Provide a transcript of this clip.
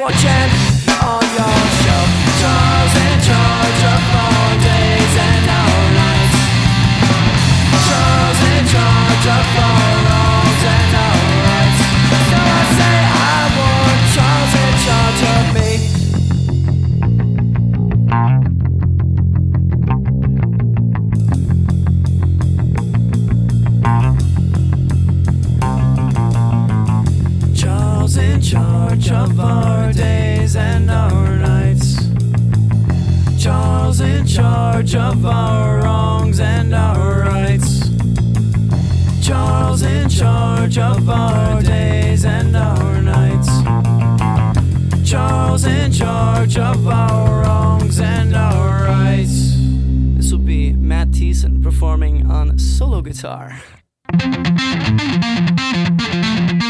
watching on your show. Charles in charge of our days and our nights. Charles in charge of our wrongs and our rights. So I say I want Charles in charge of me. Charles in charge of our days and our nights. Charles in charge of our wrongs and our rights. Charles in charge of our days and our nights. Charles in charge of our wrongs and our rights. This will be Matt Thiessen performing on solo guitar.